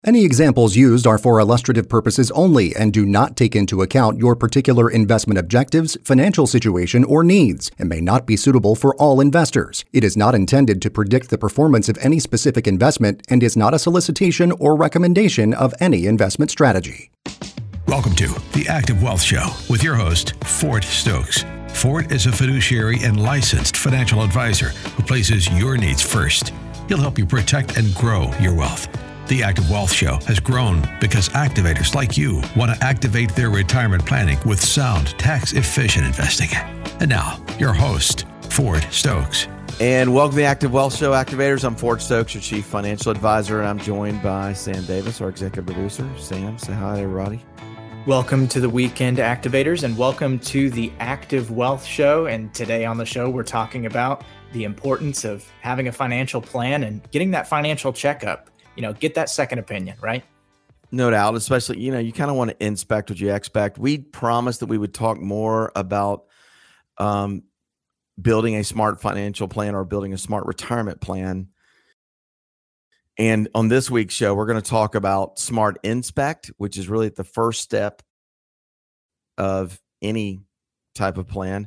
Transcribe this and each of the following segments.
Any examples used are for illustrative purposes only and do not take into account your particular investment objectives, financial situation, or needs, and may not be suitable for all investors. It is not intended to predict the performance of any specific investment and is not a solicitation or recommendation of any investment strategy. Welcome to The Active Wealth Show with your host, Fort Stokes. Fort is a fiduciary and licensed financial advisor who places your needs first. He'll help you protect and grow your wealth. The Active Wealth Show has grown because activators like you want to activate their retirement planning with sound, tax-efficient investing. And now, your host, Fort Stokes. And welcome to the Active Wealth Show, Activators. I'm Fort Stokes, your Chief Financial Advisor, and I'm joined by Sam Davis, our Executive Producer. Sam, say hi, everybody. Welcome to the Weekend Activators, and welcome to the Active Wealth Show. And today on the show, we're talking about the importance of having a financial plan and getting that financial checkup. Get that second opinion, right? No doubt, especially, you kind of want to inspect what you expect. We promised that we would talk more about building a smart financial plan or building a smart retirement plan. And on this week's show, we're going to talk about Smart Inspect, which is really the first step of any type of plan.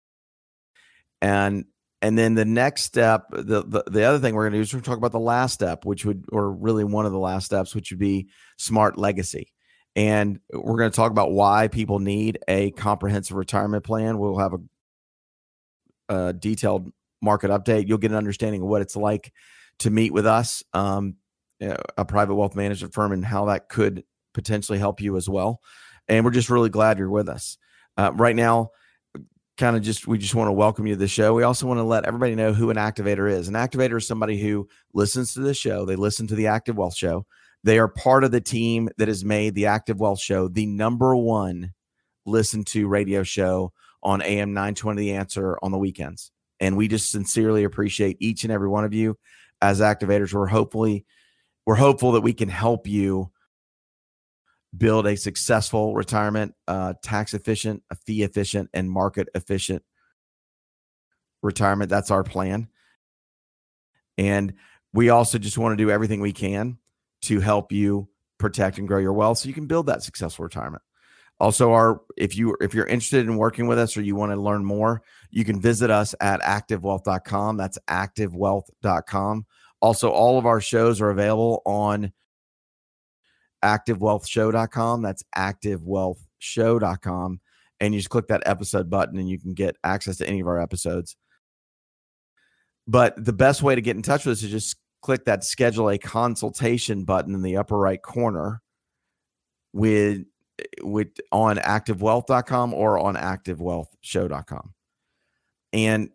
And then the next step, the other thing we're going to do is we're going to talk about the last step, or really one of the last steps, which would be Smart Legacy. And we're going to talk about why people need a comprehensive retirement plan. We'll have a detailed market update. You'll get an understanding of what it's like to meet with us, a private wealth management firm, and how that could potentially help you as well. And we're just really glad you're with us. Right now, we just want to welcome you to the show. We also want to let everybody know who an activator is. An activator is somebody who listens to the show. They listen to the Active Wealth Show. They are part of the team that has made the Active Wealth Show the number one listened to radio show on AM 920 The Answer on the weekends. And we just sincerely appreciate each and every one of you as activators. We're hopeful that we can help you build a successful retirement, tax efficient, fee efficient, and market efficient retirement. That's our plan. And we also just want to do everything we can to help you protect and grow your wealth so you can build that successful retirement. Also, if you're interested in working with us or you want to learn more, you can visit us at activewealth.com. That's activewealth.com. Also, all of our shows are available on activewealthshow.com. That's activewealthshow.com. And you just click that episode button and you can get access to any of our episodes. But the best way to get in touch with us is just click that schedule a consultation button in the upper right corner with on activewealth.com or on activewealthshow.com. And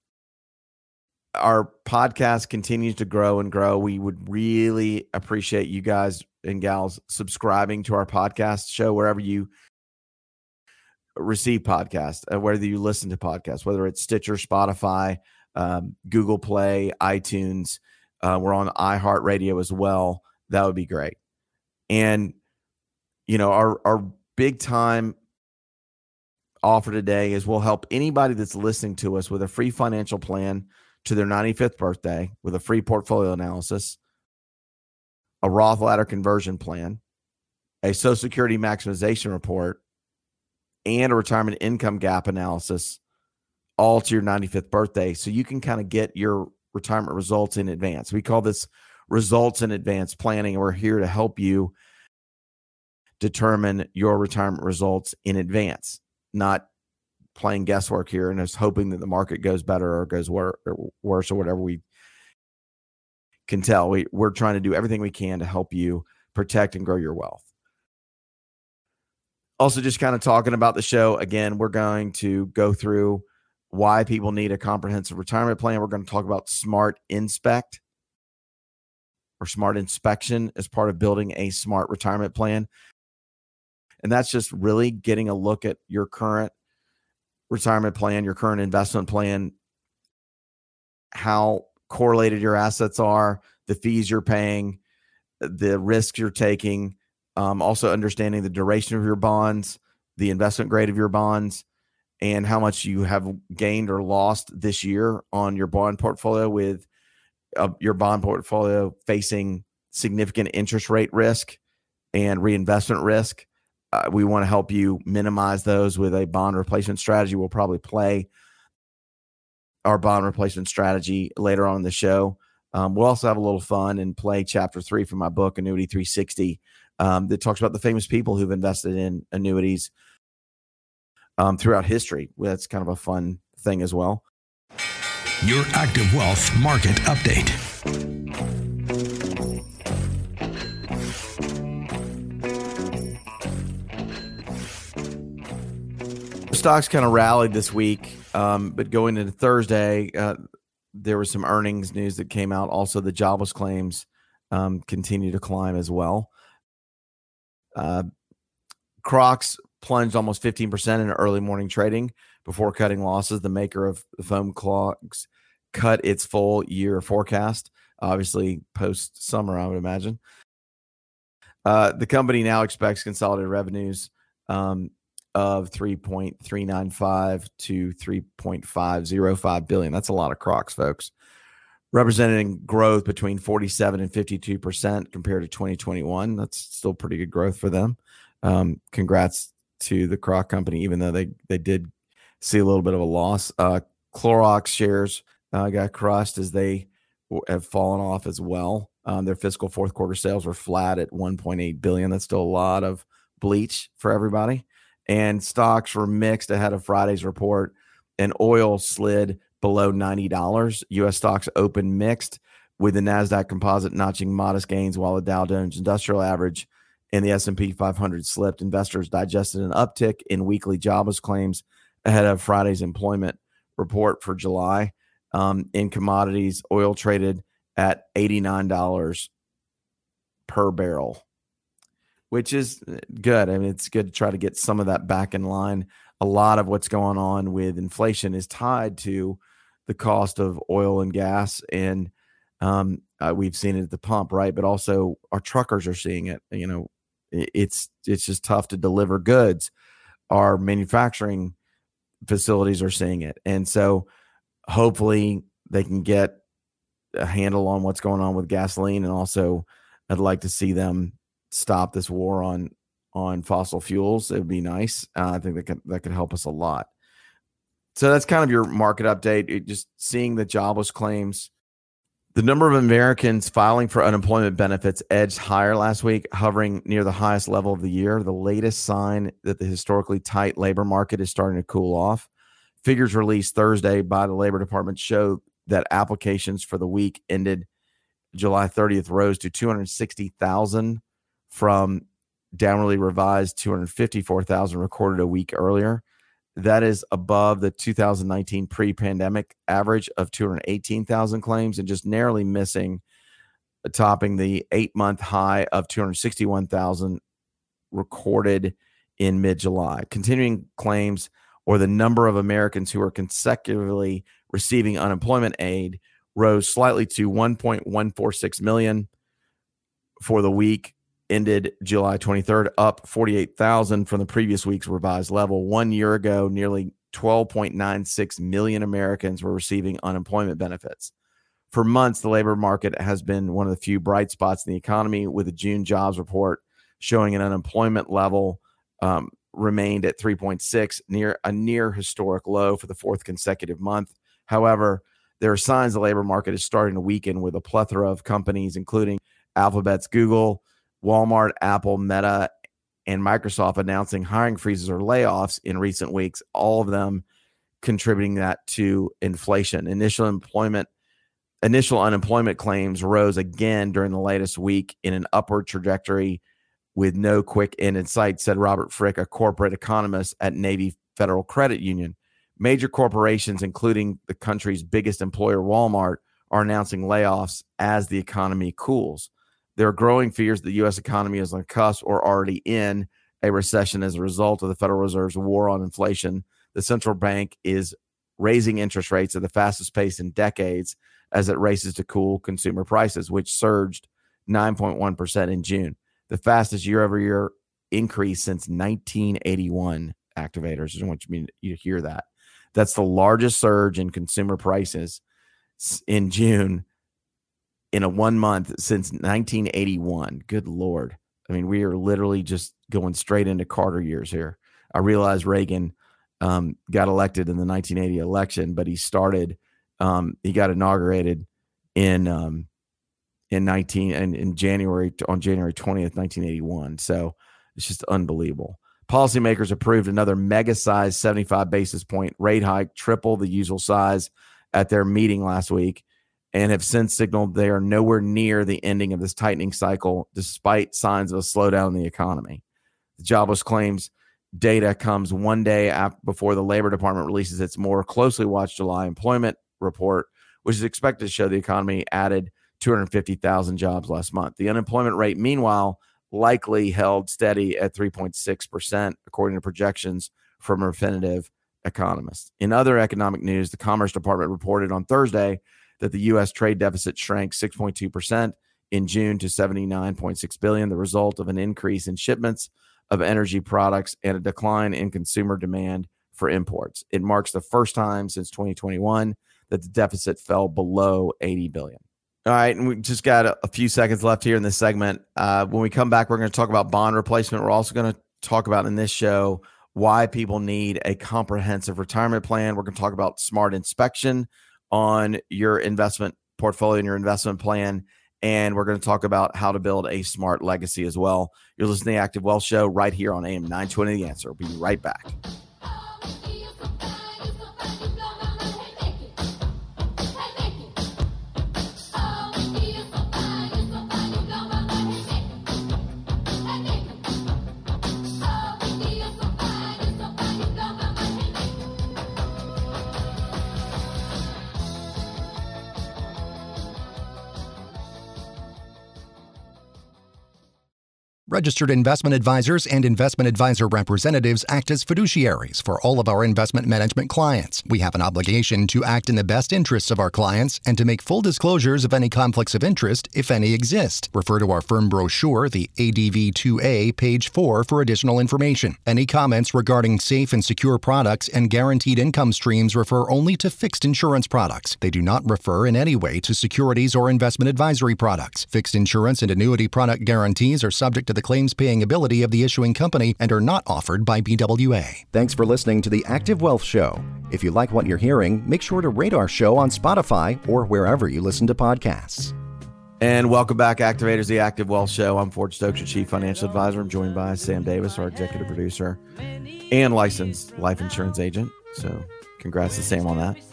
our podcast continues to grow and grow. We would really appreciate you guys and gals subscribing to our podcast show wherever you receive podcasts, whether you listen to podcasts, whether it's Stitcher, Spotify, Google Play, iTunes. We're on iHeartRadio as well. That would be great. And, our big time offer today is we'll help anybody that's listening to us with a free financial plan to their 95th birthday with a free portfolio analysis, a Roth ladder conversion plan, a Social Security maximization report, and a retirement income gap analysis, all to your 95th birthday. So you can kind of get your retirement results in advance. We call this results in advance planning. And we're here to help you determine your retirement results in advance, not playing guesswork here and just hoping that the market goes better or goes worse or whatever we can tell. We're trying to do everything we can to help you protect and grow your wealth. Also, just kind of talking about the show, again, we're going to go through why people need a comprehensive retirement plan. We're going to talk about Smart Inspect or Smart Inspection as part of building a smart retirement plan. And that's just really getting a look at your current retirement plan, your current investment plan, how correlated your assets are, the fees you're paying, the risks you're taking, also understanding the duration of your bonds, the investment grade of your bonds, and how much you have gained or lost this year on your bond portfolio with your bond portfolio facing significant interest rate risk and reinvestment risk. We want to help you minimize those with a bond replacement strategy. We'll probably play our bond replacement strategy later on in the show. We'll also have a little fun and play chapter 3 from my book, Annuity 360, that talks about the famous people who've invested in annuities throughout history. That's kind of a fun thing as well. Your Active Wealth Market Update. Stocks kind of rallied this week, but going into Thursday, there was some earnings news that came out. Also, the jobless claims continue to climb as well. Crocs plunged almost 15% in early morning trading before cutting losses. The maker of the foam clogs cut its full year forecast, obviously post summer, I would imagine. The company now expects consolidated revenues of $3.395 to $3.505 billion. That's a lot of Crocs, folks, representing growth between 47 and 52% compared to 2021. That's still pretty good growth for them. Congrats to the Croc company, even though they did see a little bit of a loss. Clorox shares got crushed as they have fallen off as well. Their fiscal fourth quarter sales were flat at $1.8 billion. That's still a lot of bleach for everybody. And stocks were mixed ahead of Friday's report, and oil slid below $90. U.S. stocks opened mixed, with the NASDAQ composite notching modest gains, while the Dow Jones Industrial Average and the S&P 500 slipped. Investors digested an uptick in weekly jobless claims ahead of Friday's employment report for July. In commodities, oil traded at $89 per barrel, which is good. I mean, it's good to try to get some of that back in line. A lot of what's going on with inflation is tied to the cost of oil and gas, and we've seen it at the pump, right? But also our truckers are seeing it. You know, it's just tough to deliver goods. Our manufacturing facilities are seeing it, and so hopefully they can get a handle on what's going on with gasoline, and also I'd like to see them stop this war on fossil fuels. It would be nice. I think that could help us a lot. So that's kind of your market update. Just seeing the jobless claims. The number of Americans filing for unemployment benefits edged higher last week, hovering near the highest level of the year, the latest sign that the historically tight labor market is starting to cool off. Figures released Thursday by the Labor Department show that applications for the week ended July 30th rose to 260,000 from downwardly revised 254,000 recorded a week earlier. That is above the 2019 pre-pandemic average of 218,000 claims, and just narrowly missing topping the 8-month high of 261,000 recorded in mid-July. Continuing claims, or the number of Americans who are consecutively receiving unemployment aid, rose slightly to 1.146 million for the week ended July 23rd, up 48,000 from the previous week's revised level. 1 year ago, nearly 12.96 million Americans were receiving unemployment benefits. For months, the labor market has been one of the few bright spots in the economy, with the June jobs report showing an unemployment level remained at 3.6, near historic low for the fourth consecutive month. However, there are signs the labor market is starting to weaken, with a plethora of companies, including Alphabet's Google, Walmart, Apple, Meta, and Microsoft, announcing hiring freezes or layoffs in recent weeks, all of them contributing that to inflation. Initial unemployment claims rose again during the latest week in an upward trajectory with no quick end in sight, said Robert Frick, a corporate economist at Navy Federal Credit Union. Major corporations, including the country's biggest employer, Walmart, are announcing layoffs as the economy cools. There are growing fears that the U.S. economy is on the cusp or already in a recession as a result of the Federal Reserve's war on inflation. The central bank is raising interest rates at the fastest pace in decades as it races to cool consumer prices, which surged 9.1% in June, the fastest year-over-year increase since 1981. Activators, I just want you to hear that. That's the largest surge in consumer prices in June in a 1 month since 1981. Good Lord. I mean, we are literally just going straight into Carter years here. I realize Reagan got elected in the 1980 election, but he got inaugurated in January 20th, 1981. So it's just unbelievable. Policymakers approved another mega-sized 75 basis point rate hike, triple the usual size, at their meeting last week, and have since signaled they are nowhere near the ending of this tightening cycle, despite signs of a slowdown in the economy. The jobless claims data comes one day before the Labor Department releases its more closely watched July employment report, which is expected to show the economy added 250,000 jobs last month. The unemployment rate, meanwhile, likely held steady at 3.6%, according to projections from Refinitiv economists. In other economic news, the Commerce Department reported on Thursday that the U.S. trade deficit shrank 6.2% in June to $79.6 billion, the result of an increase in shipments of energy products and a decline in consumer demand for imports. It marks the first time since 2021 that the deficit fell below $80 billion. All right, and we just got a few seconds left here in this segment. When we come back, we're going to talk about bond replacement. We're also going to talk about in this show why people need a comprehensive retirement plan. We're going to talk about smart inspection on your investment portfolio and your investment plan. And we're going to talk about how to build a smart legacy as well. You're listening to the Active Wealth Show right here on AM 920 The Answer. We'll be right back. Registered investment advisors and investment advisor representatives act as fiduciaries for all of our investment management clients. We have an obligation to act in the best interests of our clients and to make full disclosures of any conflicts of interest, if any exist. Refer to our firm brochure, the ADV2A, page 4, for additional information. Any comments regarding safe and secure products and guaranteed income streams refer only to fixed insurance products. They do not refer in any way to securities or investment advisory products. Fixed insurance and annuity product guarantees are subject to the claims-paying ability of the issuing company and are not offered by BWA. Thanks for listening to the Active Wealth Show. If you like what you're hearing, make sure to rate our show on Spotify or wherever you listen to podcasts. And welcome back, Activators, the Active Wealth Show. I'm Ford Stokes, your Chief Financial Advisor. I'm joined by Sam Davis, our Executive Producer and licensed life insurance agent. So congrats to Sam on that.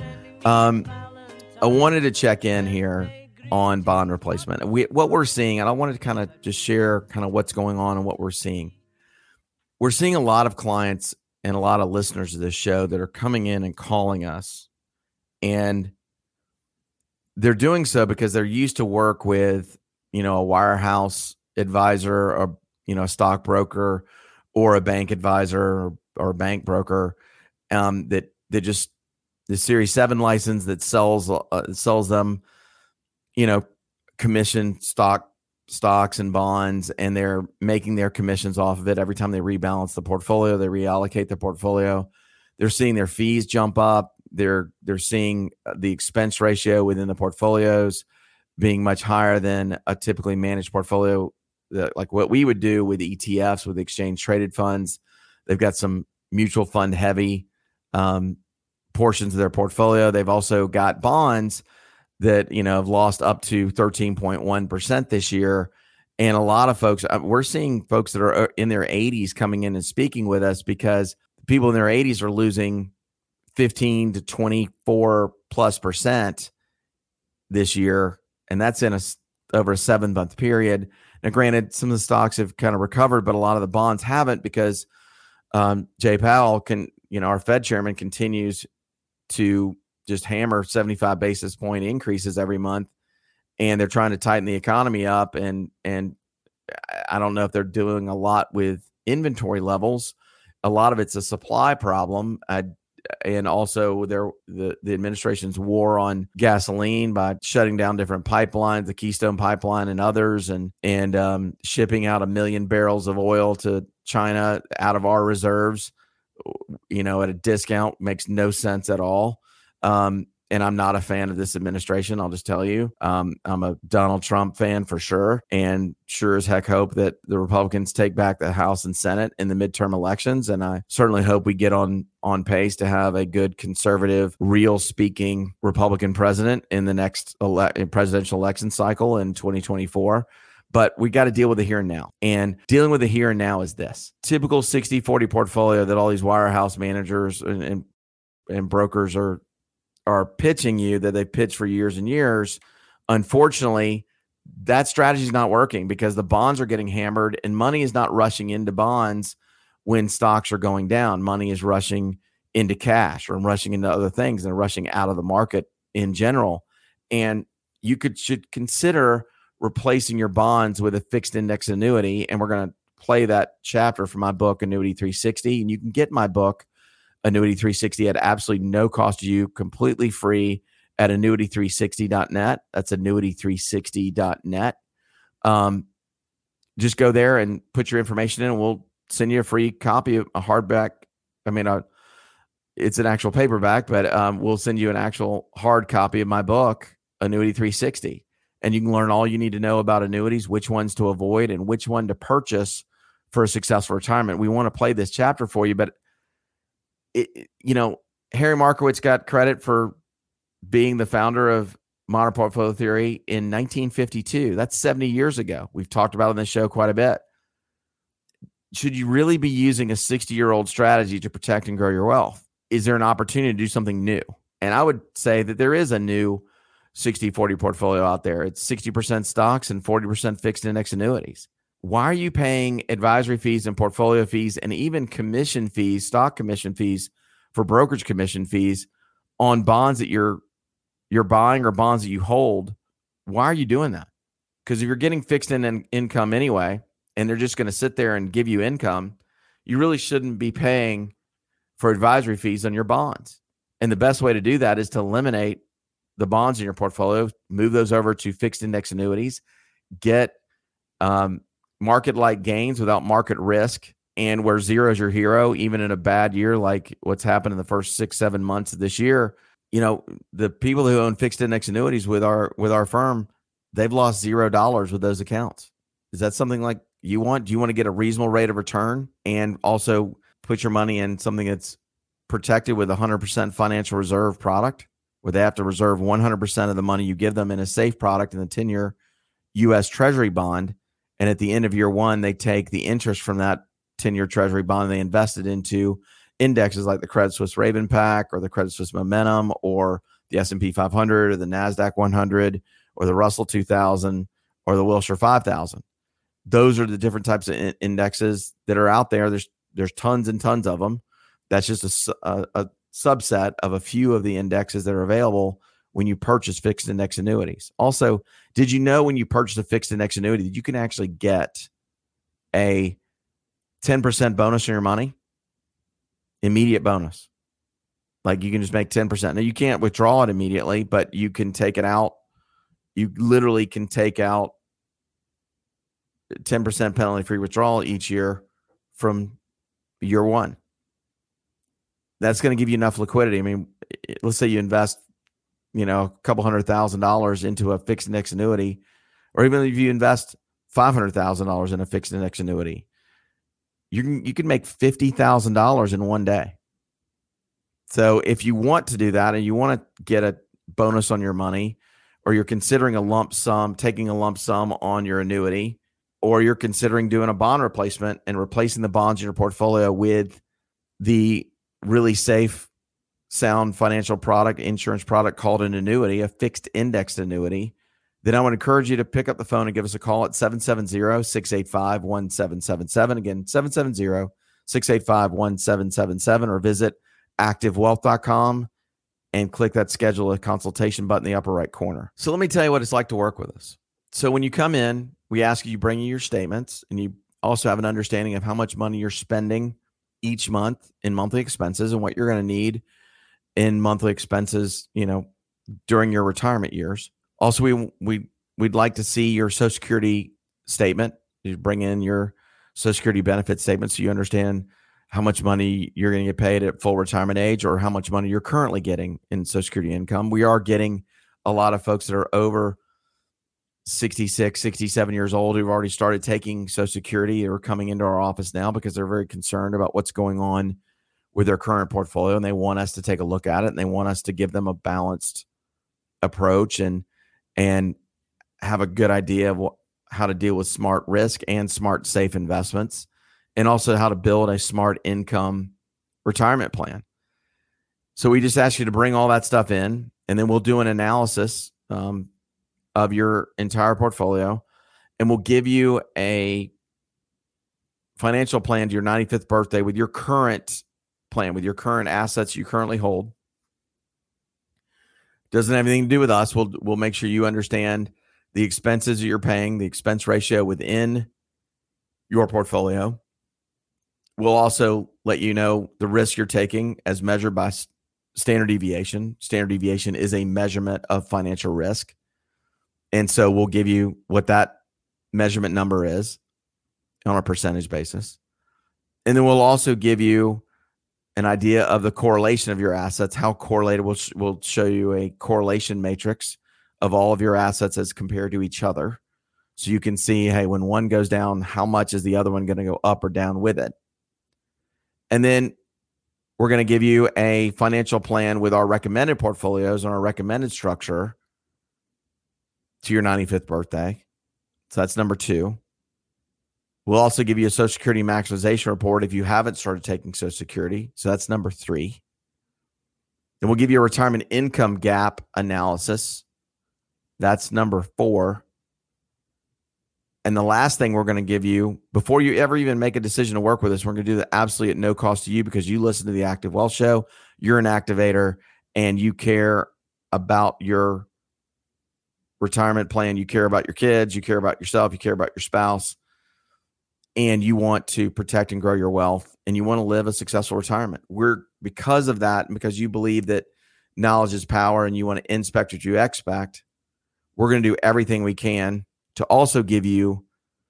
I wanted to check in here on bond replacement. What we're seeing, and I wanted to kind of just share kind of what's going on and what we're seeing. We're seeing a lot of clients and a lot of listeners of this show that are coming in and calling us, and they're doing so because they're used to work with, a wirehouse advisor or, a stockbroker or a bank advisor or a bank broker that just the Series 7 license that sells them, commission stocks and bonds, and they're making their commissions off of it every time they rebalance the portfolio, they reallocate the portfolio. They're seeing their fees jump up. They're seeing the expense ratio within the portfolios being much higher than a typically managed portfolio, like what we would do with ETFs, with exchange traded funds. They've got some mutual fund heavy portions of their portfolio. They've also got bonds that, have lost up to 13.1% this year. And a lot of folks, we're seeing folks that are in their 80s coming in and speaking with us because people in their 80s are losing 15 to 24+% this year. And that's in over a 7-month period. Now, granted, some of the stocks have kind of recovered, but a lot of the bonds haven't because Jay Powell our Fed chairman continues to just hammer 75 basis point increases every month, and they're trying to tighten the economy up. And I don't know if they're doing a lot with inventory levels. A lot of it's a supply problem. And also the administration's war on gasoline by shutting down different pipelines, the Keystone Pipeline and others, and shipping out 1 million barrels of oil to China out of our reserves, at a discount, makes no sense at all. And And I'm not a fan of this administration. I'll just tell you, I'm a Donald Trump fan for sure, and sure as heck hope that the Republicans take back the House and Senate in the midterm elections. And I certainly hope we get on pace to have a good conservative, real speaking Republican president in the next presidential election cycle in 2024. But we got to deal with the here and now. And dealing with the here and now is this typical 60-40 portfolio that all these wirehouse managers and brokers are pitching you, that they've pitched for years and years. Unfortunately, that strategy is not working because the bonds are getting hammered and money is not rushing into bonds when stocks are going down. Money is rushing into cash or rushing into other things and rushing out of the market in general. And you should consider replacing your bonds with a fixed index annuity. And we're going to play that chapter from my book, Annuity 360. And you can get my book, Annuity 360, at absolutely no cost to you, completely free at annuity360.net. That's annuity360.net. Just go there and put your information in, and we'll send you a free copy of a hardback. It's an actual paperback, but we'll send you an actual hard copy of my book, Annuity 360. And you can learn all you need to know about annuities, which ones to avoid, and which one to purchase for a successful retirement. We want to play this chapter for you, but Harry Markowitz got credit for being the founder of modern portfolio theory in 1952. That's 70 years ago. We've talked about it on this show quite a bit. Should you really be using a 60-year-old strategy to protect and grow your wealth? Is there an opportunity to do something new? And I would say that there is a new 60-40 portfolio out there. It's 60% stocks and 40% fixed index annuities. Why are you paying advisory fees and portfolio fees and even commission fees, stock commission fees for brokerage commission fees on bonds that you're buying or bonds that you hold? Why are you doing that? Because if you're getting fixed income anyway, and they're just going to sit there and give you income, you really shouldn't be paying for advisory fees on your bonds. And the best way to do that is to eliminate the bonds in your portfolio, move those over to fixed index annuities, get market-like gains without market risk, and where zero is your hero, even in a bad year like what's happened in the first 6-7 months of this year. The people who own fixed index annuities with our firm, they've lost $0 with those accounts. Is that something like you want? Do you want to get a reasonable rate of return and also put your money in something that's protected with 100% financial reserve product, where they have to reserve 100% of the money you give them in a safe product in the 10-year U.S. Treasury bond? And at the end of year one, they take the interest from that 10-year Treasury bond and they invest it into indexes like the Credit Suisse Raven Pack or the Credit Suisse Momentum or the S&P 500 or the NASDAQ 100 or the Russell 2000 or the Wilshire 5000. Those are the different types of indexes that are out there. There's tons and tons of them. That's just a subset of a few of the indexes that are available when you purchase fixed index annuities. Also, did you know when you purchase a fixed index annuity that you can actually get a 10% bonus on your money? Immediate bonus. Like you can just make 10%. Now you can't withdraw it immediately, but you can take it out. You literally can take out 10% penalty-free withdrawal each year from year one. That's going to give you enough liquidity. I mean, let's say you invest, a couple $100,000 into a fixed index annuity, or even if you invest $500,000 in a fixed index annuity, you can make $50,000 in one day. So if you want to do that and you want to get a bonus on your money, or you're considering taking a lump sum on your annuity, or you're considering doing a bond replacement and replacing the bonds in your portfolio with the really safe, sound financial product, insurance product called an annuity, a fixed indexed annuity, then I would encourage you to pick up the phone and give us a call at 770-685-1777. Again, 770-685-1777, or visit activewealth.com and click that schedule a consultation button in the upper right corner. So let me tell you what it's like to work with us. So when you come in, we ask you bring your statements, and you also have an understanding of how much money you're spending each month in monthly expenses and what you're going to need in monthly expenses, during your retirement years. Also, we'd like to see your Social Security statement. You bring in your Social Security benefit statement so you understand how much money you're going to get paid at full retirement age or how much money you're currently getting in Social Security income. We are getting a lot of folks that are over 66, 67 years old who've already started taking Social Security or coming into our office now because they're very concerned about what's going on with their current portfolio, and they want us to take a look at it, and they want us to give them a balanced approach and have a good idea of how to deal with smart risk and smart, safe investments, and also how to build a smart income retirement plan. So we just ask you to bring all that stuff in, and then we'll do an analysis of your entire portfolio, and we'll give you a financial plan to your 95th birthday with your current plan, with your current assets you currently hold. Doesn't have anything to do with us. We'll make sure you understand the expenses that you're paying, the expense ratio within your portfolio. We'll also let you know the risk you're taking as measured by standard deviation. Standard deviation is a measurement of financial risk. And so we'll give you what that measurement number is on a percentage basis. And then we'll also give you an idea of the correlation of your assets, how correlated. We'll show you a correlation matrix of all of your assets as compared to each other. So you can see, hey, when one goes down, how much is the other one going to go up or down with it? And then we're going to give you a financial plan with our recommended portfolios and our recommended structure to your 95th birthday. So that's number 2. We'll also give you a Social Security maximization report if you haven't started taking Social Security. So that's number 3. Then we'll give you a retirement income gap analysis. That's number 4. And the last thing we're going to give you, before you ever even make a decision to work with us, we're going to do that absolutely at no cost to you because you listen to the Active Wealth Show, you're an activator, and you care about your retirement plan. You care about your kids, you care about yourself, you care about your spouse, and you want to protect and grow your wealth, and you want to live a successful retirement. Because of that, and because you believe that knowledge is power and you want to inspect what you expect, we're going to do everything we can to also give you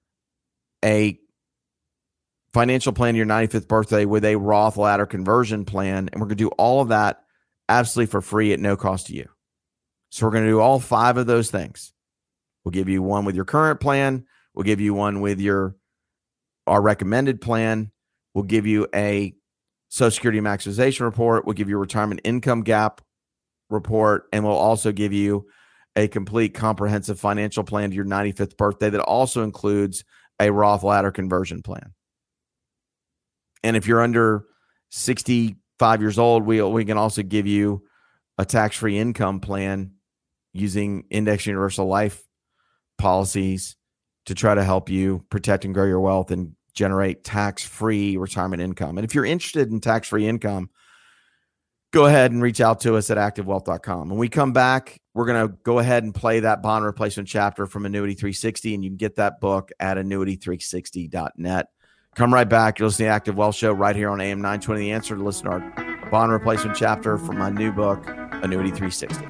a financial plan to your 95th birthday with a Roth ladder conversion plan. And we're going to do all of that absolutely for free at no cost to you. So we're going to do all 5 of those things. We'll give you one with your current plan. We'll give you one with our recommended plan. We'll give you a Social Security maximization report. We'll give you a retirement income gap report. And we'll also give you a complete comprehensive financial plan to your 95th birthday that also includes a Roth ladder conversion plan. And if you're under 65 years old, we can also give you a tax-free income plan using Index Universal Life policies to try to help you protect and grow your wealth and generate tax-free retirement income. And if you're interested in tax-free income, go ahead and reach out to us at activewealth.com. When we come back, we're going to go ahead and play that bond replacement chapter from Annuity 360, and you can get that book at annuity360.net. Come right back. You're listening to the Active Wealth Show right here on AM 920 The Answer to listen to our bond replacement chapter from my new book, Annuity 360.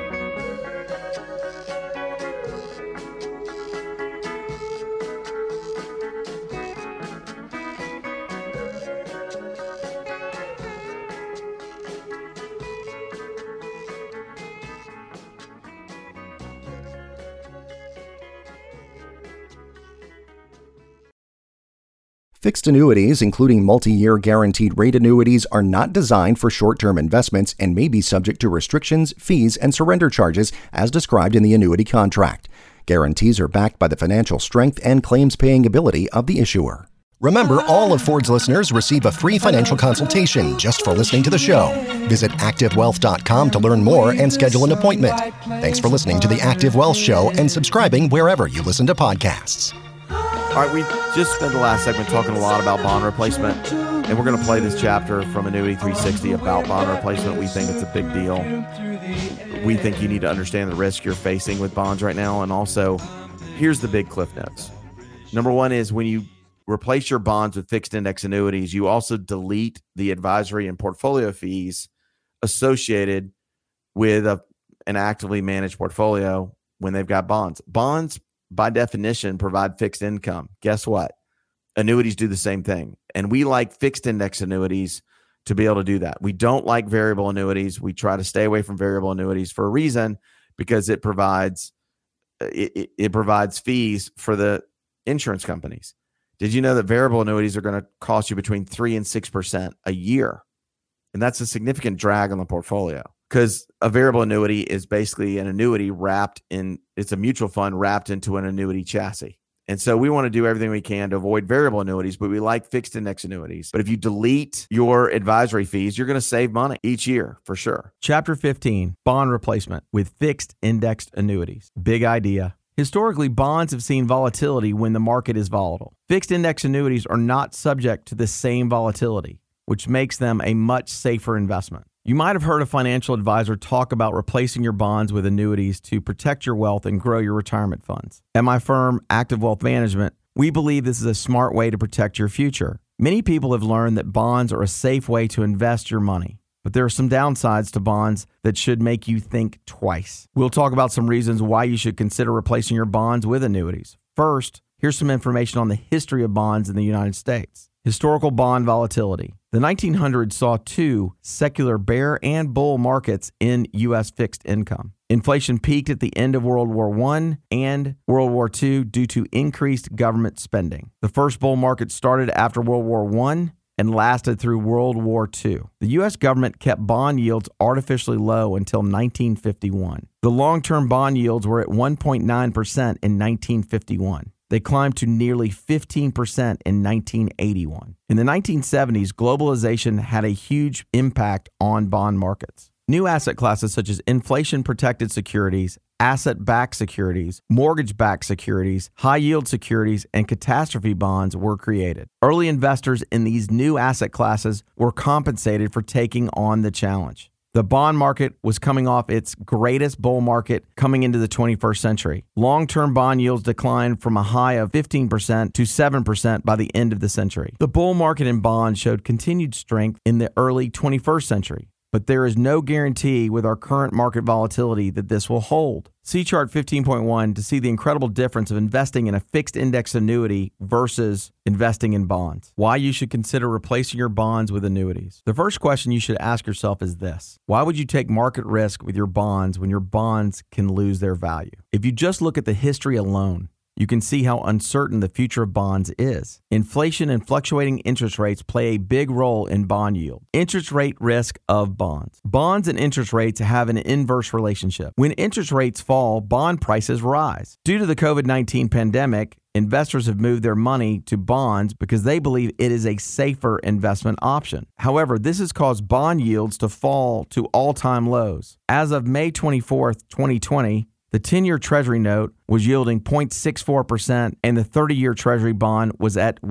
Fixed annuities, including multi-year guaranteed rate annuities, are not designed for short-term investments and may be subject to restrictions, fees, and surrender charges as described in the annuity contract. Guarantees are backed by the financial strength and claims-paying ability of the issuer. Remember, all of Ford's listeners receive a free financial consultation just for listening to the show. Visit ActiveWealth.com to learn more and schedule an appointment. Thanks for listening to the Active Wealth Show and subscribing wherever you listen to podcasts. All right, we just spent the last segment talking a lot about bond replacement, and we're going to play this chapter from Annuity 360 about bond replacement. We think it's a big deal. We think you need to understand the risk you're facing with bonds right now, and also, here's the big cliff notes. Number 1 is when you replace your bonds with fixed index annuities, you also delete the advisory and portfolio fees associated with an actively managed portfolio when they've got bonds. Bonds, by definition, provide fixed income. Guess what? Annuities do the same thing. And we like fixed index annuities to be able to do that. We don't like variable annuities. We try to stay away from variable annuities for a reason, because it provides fees for the insurance companies. Did you know that variable annuities are going to cost you between 3% and 6% a year? And that's a significant drag on the portfolio, because a variable annuity is basically an annuity it's a mutual fund wrapped into an annuity chassis. And so we want to do everything we can to avoid variable annuities, but we like fixed index annuities. But if you delete your advisory fees, you're going to save money each year for sure. Chapter 15, bond replacement with fixed indexed annuities. Big idea. Historically, bonds have seen volatility when the market is volatile. Fixed index annuities are not subject to the same volatility, which makes them a much safer investment. You might have heard a financial advisor talk about replacing your bonds with annuities to protect your wealth and grow your retirement funds. At my firm, Active Wealth Management, we believe this is a smart way to protect your future. Many people have learned that bonds are a safe way to invest your money, but there are some downsides to bonds that should make you think twice. We'll talk about some reasons why you should consider replacing your bonds with annuities. First, here's some information on the history of bonds in the United States. Historical bond volatility. The 1900s saw two secular bear and bull markets in U.S. fixed income. Inflation peaked at the end of World War I and World War II due to increased government spending. The first bull market started after World War I and lasted through World War II. The U.S. government kept bond yields artificially low until 1951. The long-term bond yields were at 1.9% in 1951. They climbed to nearly 15% in 1981. In the 1970s, globalization had a huge impact on bond markets. New asset classes such as inflation-protected securities, asset-backed securities, mortgage-backed securities, high-yield securities, and catastrophe bonds were created. Early investors in these new asset classes were compensated for taking on the challenge. The bond market was coming off its greatest bull market coming into the 21st century. Long-term bond yields declined from a high of 15% to 7% by the end of the century. The bull market in bonds showed continued strength in the early 21st century, but there is no guarantee with our current market volatility that this will hold. See Chart 15.1 to see the incredible difference of investing in a fixed index annuity versus investing in bonds. Why you should consider replacing your bonds with annuities. The first question you should ask yourself is this: why would you take market risk with your bonds when your bonds can lose their value? If you just look at the history alone, you can see how uncertain the future of bonds is. Inflation and fluctuating interest rates play a big role in bond yield. Interest rate risk of bonds. Bonds and interest rates have an inverse relationship. When interest rates fall, bond prices rise. Due to the COVID-19 pandemic, investors have moved their money to bonds because they believe it is a safer investment option. However, this has caused bond yields to fall to all-time lows. As of May 24th, 2020, the 10-year Treasury note was yielding 0.64%, and the 30-year Treasury bond was at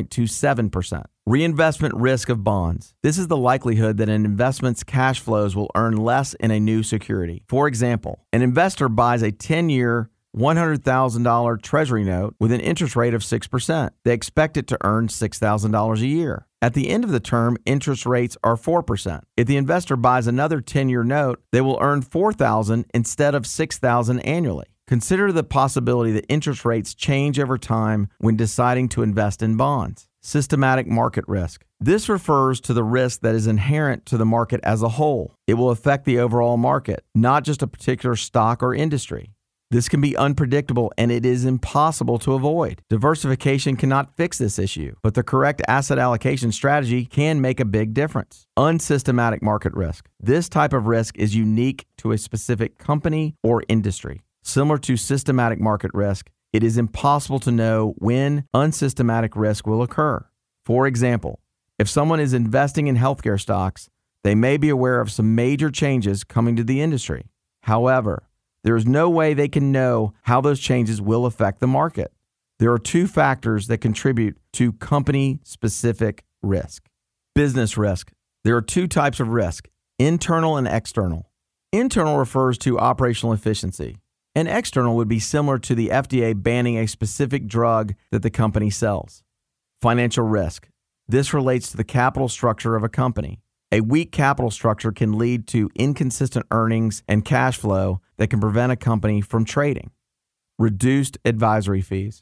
1.27%. Reinvestment risk of bonds. This is the likelihood that an investment's cash flows will earn less in a new security. For example, an investor buys a 10-year $100,000 Treasury note with an interest rate of 6%. They expect it to earn $6,000 a year. At the end of the term, interest rates are 4%. If the investor buys another 10-year note, they will earn $4,000 instead of $6,000 annually. Consider the possibility that interest rates change over time when deciding to invest in bonds. Systematic market risk. This refers to the risk that is inherent to the market as a whole. It will affect the overall market, not just a particular stock or industry. This can be unpredictable and it is impossible to avoid. Diversification cannot fix this issue, but the correct asset allocation strategy can make a big difference. Unsystematic market risk. This type of risk is unique to a specific company or industry. Similar to systematic market risk, it is impossible to know when unsystematic risk will occur. For example, if someone is investing in healthcare stocks, they may be aware of some major changes coming to the industry. However, there is no way they can know how those changes will affect the market. There are two factors that contribute to company-specific risk. Business risk. There are two types of risk, internal and external. Internal refers to operational efficiency, and external would be similar to the FDA banning a specific drug that the company sells. Financial risk. This relates to the capital structure of a company. A weak capital structure can lead to inconsistent earnings and cash flow that can prevent a company from trading. Reduced advisory fees.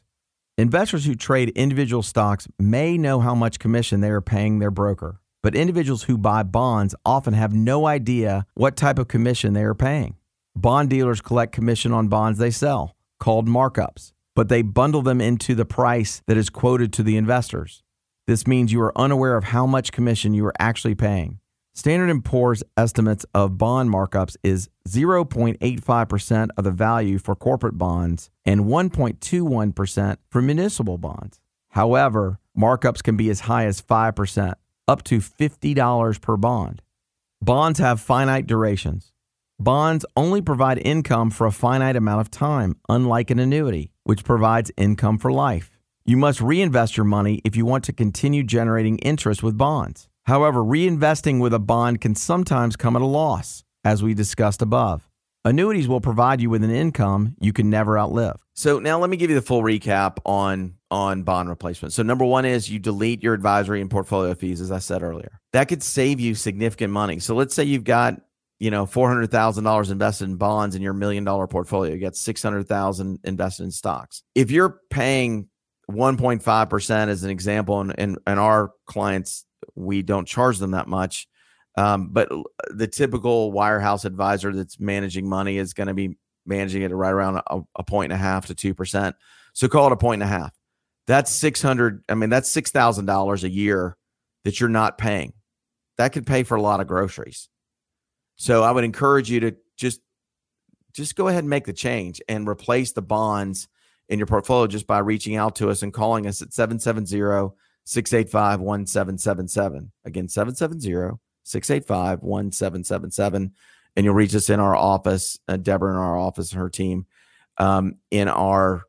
Investors who trade individual stocks may know how much commission they are paying their broker, but individuals who buy bonds often have no idea what type of commission they are paying. Bond dealers collect commission on bonds they sell, called markups, but they bundle them into the price that is quoted to the investors. This means you are unaware of how much commission you are actually paying. Standard & Poor's estimates of bond markups is 0.85% of the value for corporate bonds and 1.21% for municipal bonds. However, markups can be as high as 5%, up to $50 per bond. Bonds have finite durations. Bonds only provide income for a finite amount of time, unlike an annuity, which provides income for life. You must reinvest your money if you want to continue generating interest with bonds. However, reinvesting with a bond can sometimes come at a loss, as we discussed above. Annuities will provide you with an income you can never outlive. So now let me give you the full recap on bond replacement. So number one is you delete your advisory and portfolio fees, as I said earlier. That could save you significant money. So let's say you've got $400,000 invested in bonds in your $1 million portfolio. You got $600,000 invested in stocks. If you're paying 1.5% as an example, and our clients, we don't charge them that much. But the typical wirehouse advisor that's managing money is going to be managing it right around a 1.5% to 2%. So call it 1.5. That's $6,000 a year that you're not paying. That could pay for a lot of groceries. So I would encourage you to just go ahead and make the change and replace the bonds in your portfolio just by reaching out to us and calling us at 770-685-1777. Again, 770-685-1777. And you'll reach us in our office, Deborah in our office and her team, in our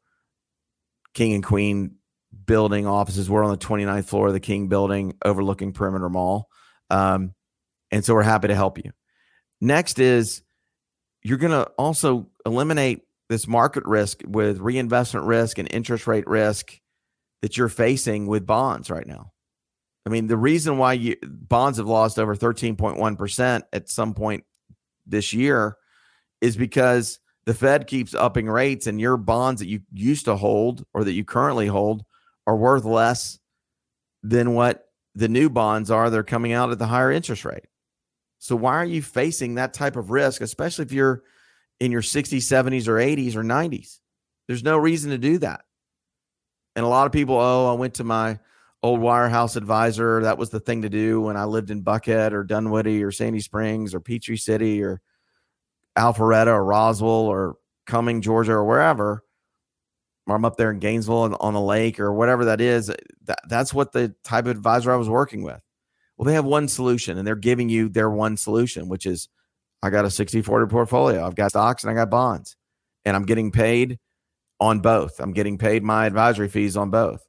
King and Queen building offices. We're on the 29th floor of the King building overlooking Perimeter Mall. And so we're happy to help you. Next is you're going to also eliminate this market risk with reinvestment risk and interest rate risk that you're facing with bonds right now. I mean, the reason why bonds have lost over 13.1% at some point this year is because the Fed keeps upping rates, and your bonds that you used to hold or that you currently hold are worth less than what the new bonds are. They're coming out at the higher interest rate. So why are you facing that type of risk, especially if you're in your 60s, 70s, or 80s, or 90s? There's no reason to do that. And a lot of people, I went to my old wirehouse advisor. That was the thing to do when I lived in Buckhead or Dunwoody or Sandy Springs or Peachtree City or Alpharetta or Roswell or Cumming, Georgia, or wherever. Or I'm up there in Gainesville on the lake or whatever that is. That's what the type of advisor I was working with. Well, they have one solution, and they're giving you their one solution, which is I got a 60-40 portfolio. I've got stocks and I got bonds, and I'm getting paid on both. I'm getting paid my advisory fees on both.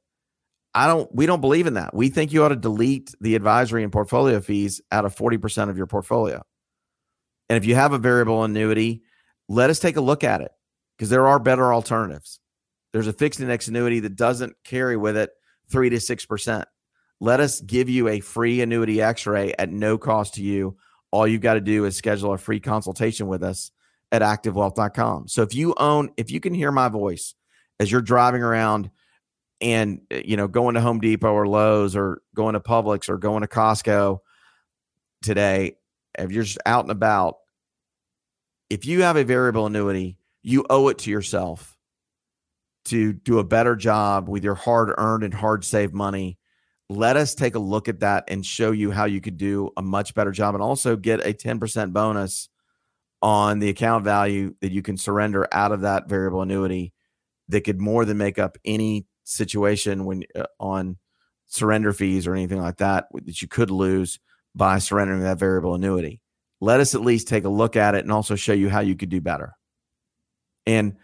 We don't believe in that. We think you ought to delete the advisory and portfolio fees out of 40% of your portfolio. And if you have a variable annuity, let us take a look at it, because there are better alternatives. There's a fixed index annuity that doesn't carry with it 3 to 6%. Let us give you a free annuity x-ray at no cost to you. All you've got to do is schedule a free consultation with us at activewealth.com. So if you can hear my voice as you're driving around and, going to Home Depot or Lowe's or going to Publix or going to Costco today, if you're just out and about, if you have a variable annuity, you owe it to yourself to do a better job with your hard-earned and hard-saved money. Let us take a look at that and show you how you could do a much better job, and also get a 10% bonus on the account value that you can surrender out of that variable annuity that could more than make up any situation when on surrender fees or anything like that you could lose by surrendering that variable annuity. Let us at least take a look at it and also show you how you could do better. And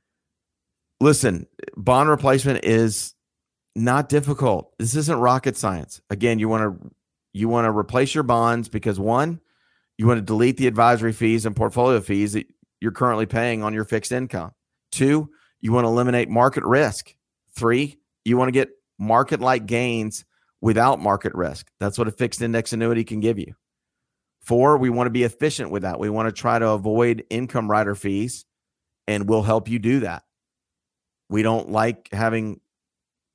listen, bond replacement is not difficult. This isn't rocket science. Again, you want to replace your bonds because, one, you want to delete the advisory fees and portfolio fees that you're currently paying on your fixed income. 2, you want to eliminate market risk. 3, you want to get market-like gains without market risk. That's what a fixed index annuity can give you. 4, we want to be efficient with that. We want to try to avoid income rider fees, and we'll help you do that. We don't like having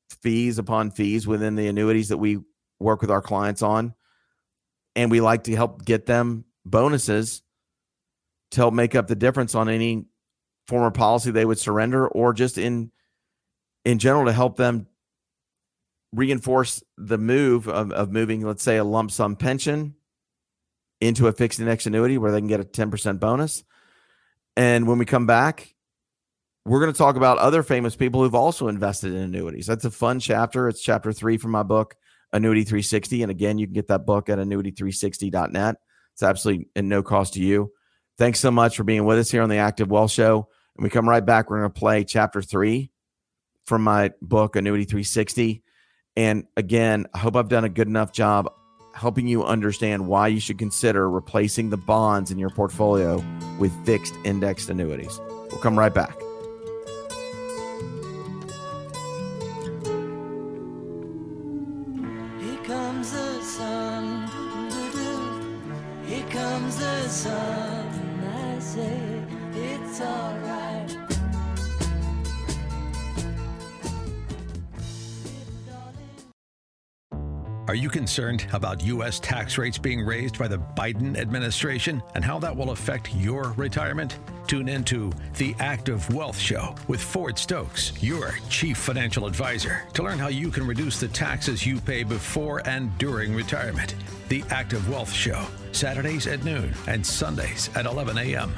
fees upon fees within the annuities that we work with our clients on. And we like to help get them bonuses to help make up the difference on any former policy they would surrender, or just in general to help them reinforce the move of moving, let's say, a lump sum pension into a fixed index annuity where they can get a 10% bonus. And when we come back, we're going to talk about other famous people who've also invested in annuities. That's a fun chapter. It's chapter 3 from my book, Annuity 360. And again, you can get that book at annuity360.net. It's absolutely at no cost to you. Thanks so much for being with us here on the Active Wealth Show. And we come right back. We're going to play chapter 3 from my book, Annuity 360. And again, I hope I've done a good enough job helping you understand why you should consider replacing the bonds in your portfolio with fixed indexed annuities. We'll come right back. Here comes the sun, here comes the sun, I say it's all right. Are you concerned about U.S. tax rates being raised by the Biden administration and how that will affect your retirement? Tune into The Active Wealth Show with Ford Stokes, your chief financial advisor, to learn how you can reduce the taxes you pay before and during retirement. The Active Wealth Show, Saturdays at noon and Sundays at 11 a.m.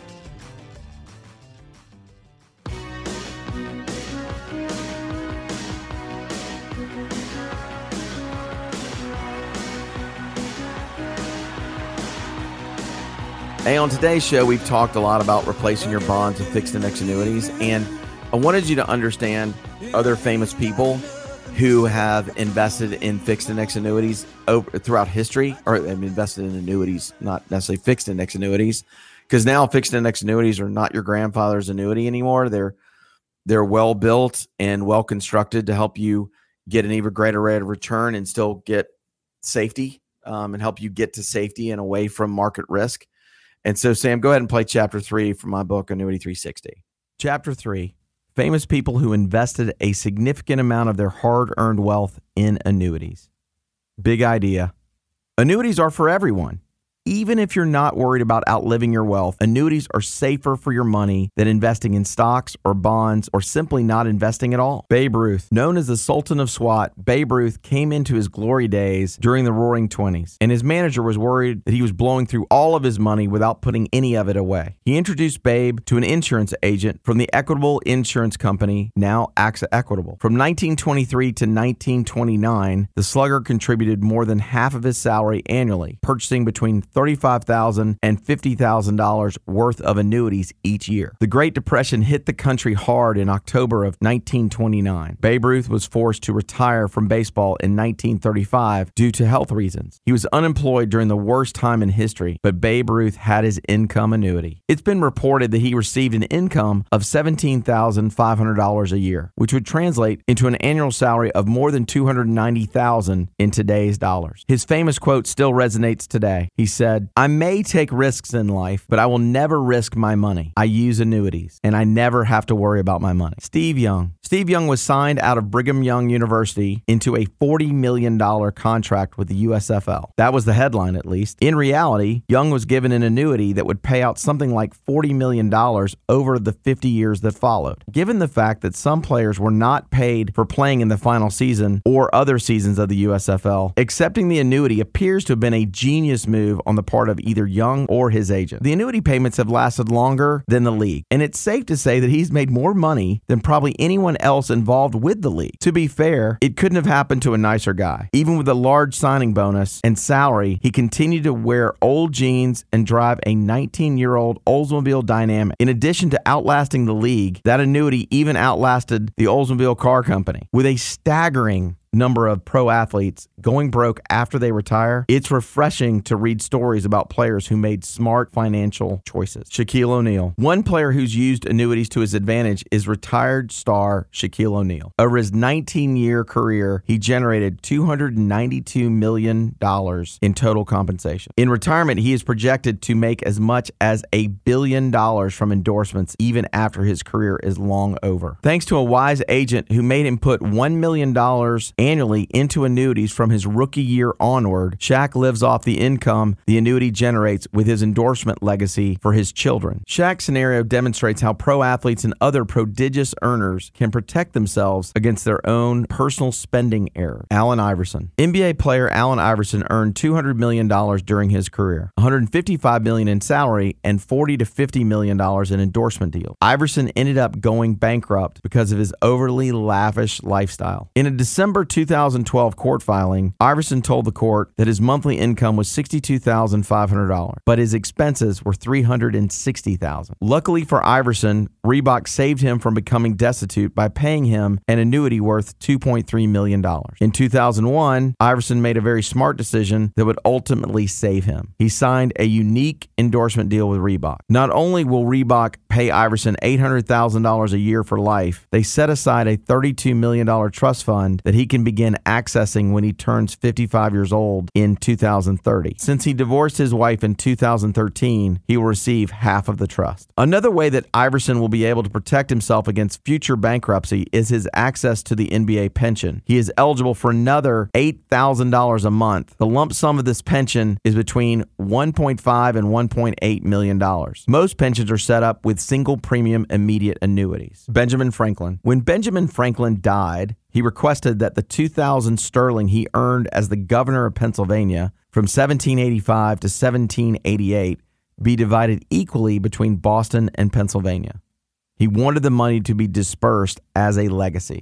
Hey, on today's show, we've talked a lot about replacing your bonds with fixed index annuities, and I wanted you to understand other famous people who have invested in fixed index annuities throughout history, or have invested in annuities, not necessarily fixed index annuities, because now fixed index annuities are not your grandfather's annuity anymore. They're well built and well constructed to help you get an even greater rate of return and still get safety, and help you get to safety and away from market risk. And so, Sam, go ahead and play chapter 3 from my book, Annuity 360. Chapter 3, famous people who invested a significant amount of their hard-earned wealth in annuities. Big idea. Annuities are for everyone. Even if you're not worried about outliving your wealth, annuities are safer for your money than investing in stocks or bonds or simply not investing at all. Babe Ruth, known as the Sultan of SWAT, Babe Ruth came into his glory days during the Roaring '20s, and his manager was worried that he was blowing through all of his money without putting any of it away. He introduced Babe to an insurance agent from the Equitable Insurance Company, now AXA Equitable. From 1923 to 1929, the slugger contributed more than half of his salary annually, purchasing between $35,000 and $50,000 worth of annuities each year. The Great Depression hit the country hard in October of 1929. Babe Ruth was forced to retire from baseball in 1935 due to health reasons. He was unemployed during the worst time in history, but Babe Ruth had his income annuity. It's been reported that he received an income of $17,500 a year, which would translate into an annual salary of more than $290,000 in today's dollars. His famous quote still resonates today. He said, "I may take risks in life, but I will never risk my money. I use annuities, and I never have to worry about my money." Steve Young. Steve Young was signed out of Brigham Young University into a $40 million contract with the USFL. That was the headline, at least. In reality, Young was given an annuity that would pay out something like $40 million over the 50 years that followed. Given the fact that some players were not paid for playing in the final season or other seasons of the USFL, accepting the annuity appears to have been a genius move on the part of either Young or his agent. The annuity payments have lasted longer than the league, and it's safe to say that he's made more money than probably anyone else involved with the league. To be fair, it couldn't have happened to a nicer guy. Even with a large signing bonus and salary, he continued to wear old jeans and drive a 19-year-old Oldsmobile Dynamic. In addition to outlasting the league, that annuity even outlasted the Oldsmobile Car Company with a staggering number of pro athletes going broke after they retire, it's refreshing to read stories about players who made smart financial choices. Shaquille O'Neal. One player who's used annuities to his advantage is retired star Shaquille O'Neal. Over his 19-year career, he generated $292 million in total compensation. In retirement, he is projected to make as much as $1 billion from endorsements even after his career is long over. Thanks to a wise agent who made him put $1 million annually into annuities from his rookie year onward, Shaq lives off the income the annuity generates with his endorsement legacy for his children. Shaq's scenario demonstrates how pro athletes and other prodigious earners can protect themselves against their own personal spending error. Allen Iverson. NBA player Allen Iverson earned $200 million during his career, $155 million in salary, and $40 to $50 million in endorsement deals. Iverson ended up going bankrupt because of his overly lavish lifestyle. In a December 2012 court filing, Iverson told the court that his monthly income was $62,500, but his expenses were $360,000. Luckily for Iverson, Reebok saved him from becoming destitute by paying him an annuity worth $2.3 million. In 2001, Iverson made a very smart decision that would ultimately save him. He signed a unique endorsement deal with Reebok. Not only will Reebok pay Iverson $800,000 a year for life, they set aside a $32 million trust fund that he can begin accessing when he turns 55 years old in 2030. Since he divorced his wife in 2013, he will receive half of the trust. Another way that Iverson will be able to protect himself against future bankruptcy is his access to the NBA pension. He is eligible for another $8,000 a month. The lump sum of this pension is between $1.5 and $1.8 million. Most pensions are set up with single premium immediate annuities. Benjamin Franklin. When Benjamin Franklin died, he requested that the 2,000 sterling he earned as the governor of Pennsylvania from 1785 to 1788 be divided equally between Boston and Pennsylvania. He wanted the money to be dispersed as a legacy.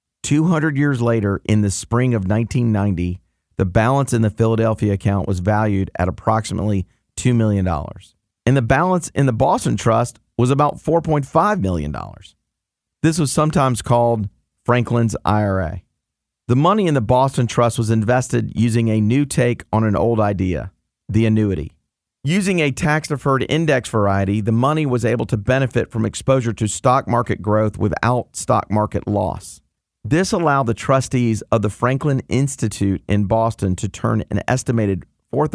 200 years later, in the spring of 1990, the balance in the Philadelphia account was valued at approximately $2 million. And the balance in the Boston Trust was about $4.5 million. This was sometimes called Franklin's IRA. The money in the Boston Trust was invested using a new take on an old idea, the annuity. Using a tax-deferred index variety, the money was able to benefit from exposure to stock market growth without stock market loss. This allowed the trustees of the Franklin Institute in Boston to turn an estimated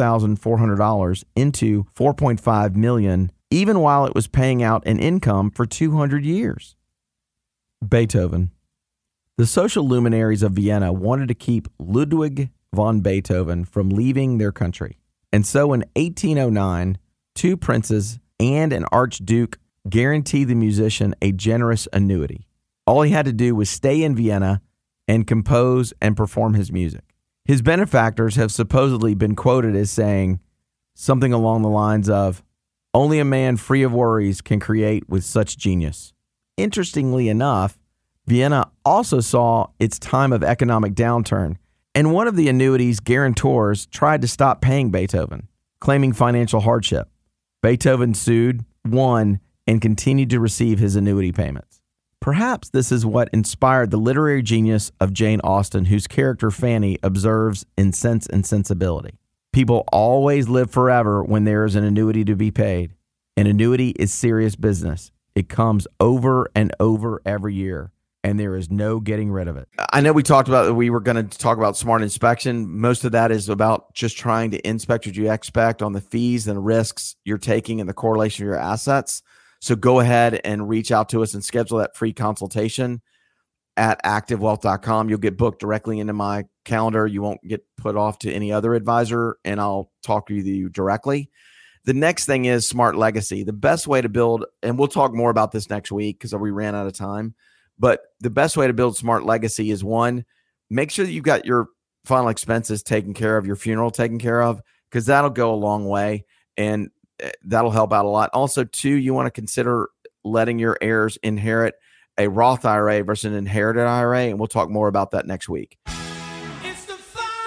$4,400 into $4.5 million, even while it was paying out an income for 200 years. Beethoven. The social luminaries of Vienna wanted to keep Ludwig von Beethoven from leaving their country. And so in 1809, two princes and an archduke guaranteed the musician a generous annuity. All he had to do was stay in Vienna and compose and perform his music. His benefactors have supposedly been quoted as saying something along the lines of, "Only a man free of worries can create with such genius." Interestingly enough, Vienna also saw its time of economic downturn, and one of the annuity's guarantors tried to stop paying Beethoven, claiming financial hardship. Beethoven sued, won, and continued to receive his annuity payments. Perhaps this is what inspired the literary genius of Jane Austen, whose character Fanny observes in Sense and Sensibility. People always live forever when there is an annuity to be paid. An annuity is serious business. It comes over and over every year, and there is no getting rid of it. I know we talked about, we were going to talk about smart inspection. Most of that is about just trying to inspect what you expect on the fees and risks you're taking and the correlation of your assets. So go ahead and reach out to us and schedule that free consultation at activewealth.com. You'll get booked directly into my calendar. You won't get put off to any other advisor, and I'll talk to you directly. The next thing is smart legacy. The best way to build, and we'll talk more about this next week because we ran out of time, but the best way to build smart legacy is, one, make sure that you've got your final expenses taken care of, your funeral taken care of, because that'll go a long way and that'll help out a lot. Also, two, you want to consider letting your heirs inherit a Roth IRA versus an inherited IRA, and we'll talk more about that next week. It's the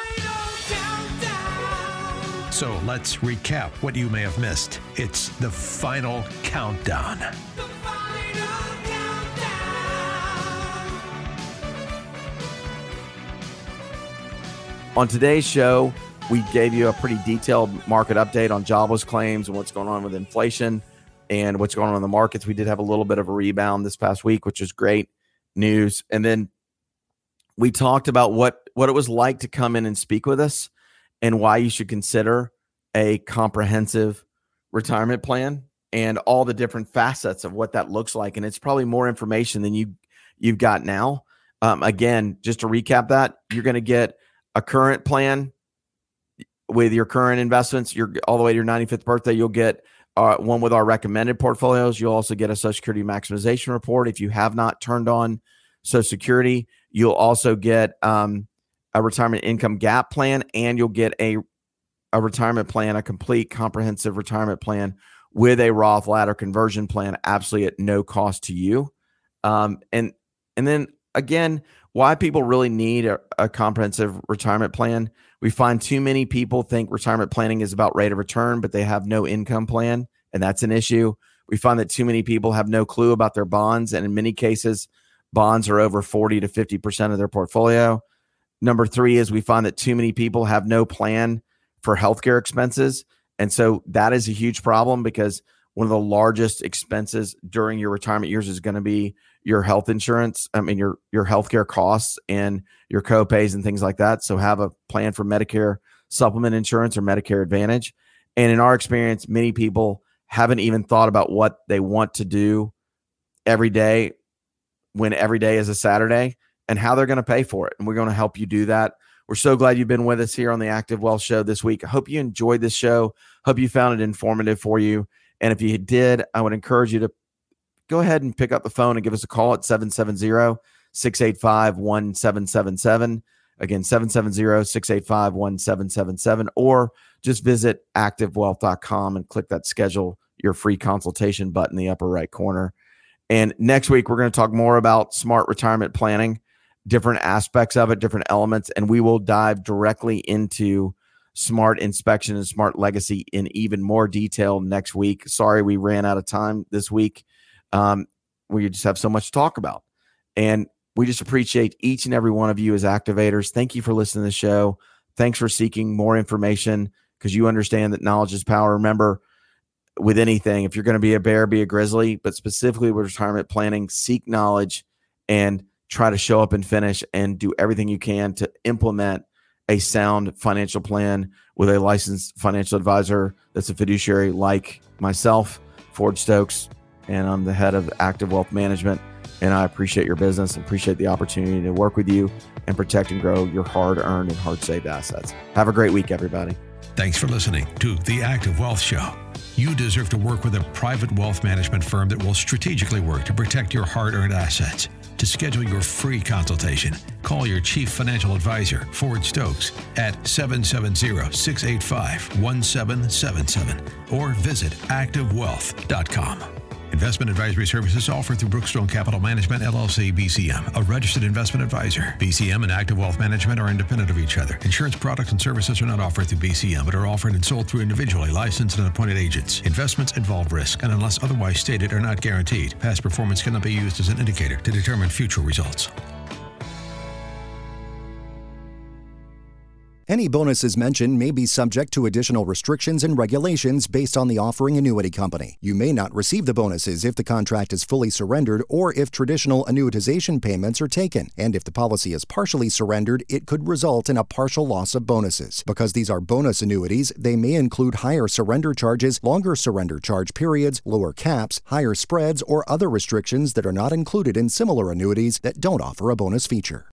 final countdown. So let's recap what you may have missed. It's the final countdown. The final countdown. On today's show, we gave you a pretty detailed market update on jobless claims and what's going on with inflation and what's going on in the markets. We did have a little bit of a rebound this past week, which is great news. And then we talked about what it was like to come in and speak with us and why you should consider a comprehensive retirement plan and all the different facets of what that looks like. And it's probably more information than you've got now. Again, just to recap that, you're going to get a current plan with your current investments. You're all the way to your 95th birthday. You'll get one with our recommended portfolios. You'll also get a Social Security maximization report. If you have not turned on Social Security, you'll also get a retirement income gap plan, and you'll get a retirement plan, a complete comprehensive retirement plan with a Roth ladder conversion plan, absolutely at no cost to you. And then again, why people really need a comprehensive retirement plan. We find too many people think retirement planning is about rate of return, but they have no income plan, and that's an issue. We find that too many people have no clue about their bonds, and in many cases, bonds are over 40 to 50% of their portfolio. Number 3 is we find that too many people have no plan for healthcare expenses. And so that is a huge problem, because one of the largest expenses during your retirement years is going to be your health insurance. I mean, your healthcare costs and your co-pays and things like that. So have a plan for Medicare supplement insurance or Medicare Advantage. And in our experience, many people haven't even thought about what they want to do every day, when every day is a Saturday, and how they're going to pay for it. And we're going to help you do that. We're so glad you've been with us here on the Active Wealth Show this week. I hope you enjoyed this show. Hope you found it informative for you. And if you did, I would encourage you to go ahead and pick up the phone and give us a call at 770-685-1777. Again, 770-685-1777, or just visit activewealth.com and click that schedule your free consultation button in the upper right corner. And next week, we're going to talk more about smart retirement planning, different aspects of it, different elements, and we will dive directly into smart inspection and smart legacy in even more detail next week. Sorry, we ran out of time this week. We just have so much to talk about. And we just appreciate each and every one of you as activators. Thank you for listening to the show. Thanks for seeking more information, because you understand that knowledge is power. Remember, with anything, if you're going to be a bear, be a grizzly, but specifically with retirement planning, seek knowledge and try to show up and finish and do everything you can to implement a sound financial plan with a licensed financial advisor that's a fiduciary like myself, Ford Stokes, and I'm the head of Active Wealth Management. And I appreciate your business and appreciate the opportunity to work with you and protect and grow your hard-earned and hard-saved assets. Have a great week, everybody. Thanks for listening to The Active Wealth Show. You deserve to work with a private wealth management firm that will strategically work to protect your hard-earned assets. To schedule your free consultation, call your Chief Financial Advisor, Ford Stokes, at 770-685-1777 or visit activewealth.com. Investment advisory services offered through Brookstone Capital Management, LLC, BCM, a registered investment advisor. BCM and Active Wealth Management are independent of each other. Insurance products and services are not offered through BCM, but are offered and sold through individually licensed and appointed agents. Investments involve risk and, unless otherwise stated, are not guaranteed. Past performance cannot be used as an indicator to determine future results. Any bonuses mentioned may be subject to additional restrictions and regulations based on the offering annuity company. You may not receive the bonuses if the contract is fully surrendered or if traditional annuitization payments are taken. And if the policy is partially surrendered, it could result in a partial loss of bonuses. Because these are bonus annuities, they may include higher surrender charges, longer surrender charge periods, lower caps, higher spreads, or other restrictions that are not included in similar annuities that don't offer a bonus feature.